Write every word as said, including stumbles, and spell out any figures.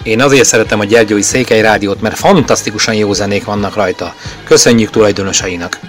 Én azért szeretem a Gyergyói Székely Rádiót, mert fantasztikusan jó zenék vannak rajta. Köszönjük tulajdonosainak!